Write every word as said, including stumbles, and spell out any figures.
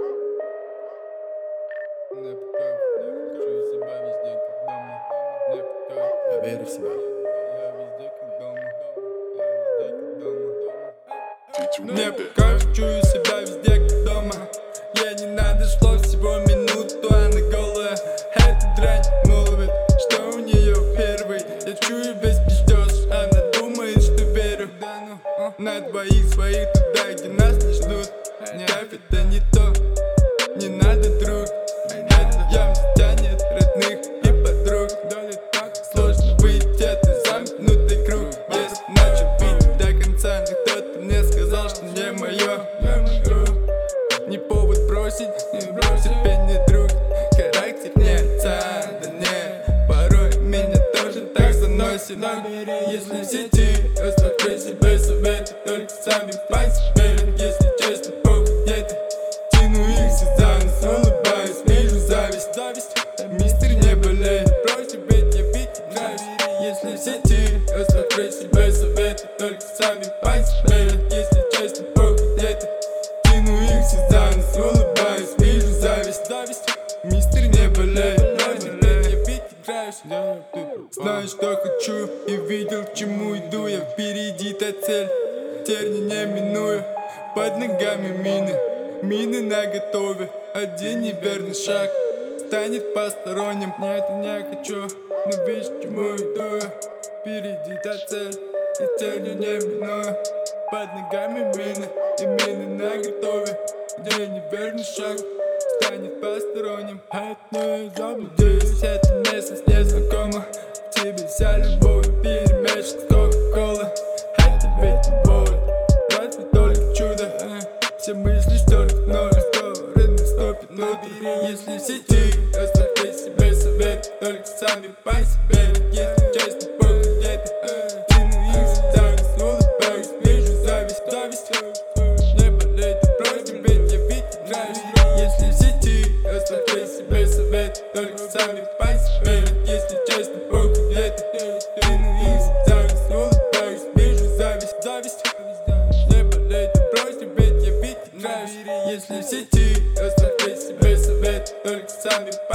Не пугай, чую себя везде, как дома. Не пугай, Я верю в себя. я везде, как дома. Я везде, как дома. Не пугай, чую себя везде, как дома. Ей не надо слов, всего минуту, она голая. Эта дрянь молвит, что у нее первый. Я чую, весь пиздёж, она думает, что верю. На двоих своих туда, где нас не ждут. Кайф это не то, не надо, друг. Это явно тянет родных и подруг. Сложно выйти, это замкнутый круг. Если начал видеть до конца, но кто-то мне сказал, что не мое. Не повод бросить, не бросить, не друг. Характер не отца, да не. Порой меня тоже так заносит. Если в сети, оставь себе советы, только сами по себе. Если честно, похуй где-то, тяну их все за нос, улыбаюсь, вижу зависть. Зависть, мистер, не болей, просит ведь я ведь нравюсь. Если в сети, оставь себе советы, только сами по себе. Если честно, похуй где-то, тяну их все за нос, улыбаюсь, вижу зависть. Зависть, мистер, не болей, просит ведь я ведь нравюсь. Знаю, что хочу и видел, к чему иду. Я впереди та цель, терни не миную. Под ногами мины, мины наготове. Один неверный шаг станет посторонним. Нет, я не хочу, но видишь, к чему иду. Впереди та цель, и целью не миную. Под ногами мины, и мины наготове. Один неверный шаг станет посторонним. Это не заблудись, это местность незнакома. В тебе вся любовь перемешана с кока-колой. Это ведь не боль, разве только чудо. Все мысли стерты в ноль, рынок стопит внутри. Если в сети, оставьте себе совет, только сами по себе. Если честно, похуй где-то, тяну их за зависть, улыбаюсь, вижу зависть. Зависть, не болей, ты просишь, ведь я ведь нравюсь. Если в сети, оставьте себе совет, только сами по себе. Если честно, похуй где-то, тяну их за зависть, улыбаюсь, вижу зависть. Зависть, не болей, ты просишь, ведь я ведь нравюсь. Если в сети, оставьте себе совет, только сами по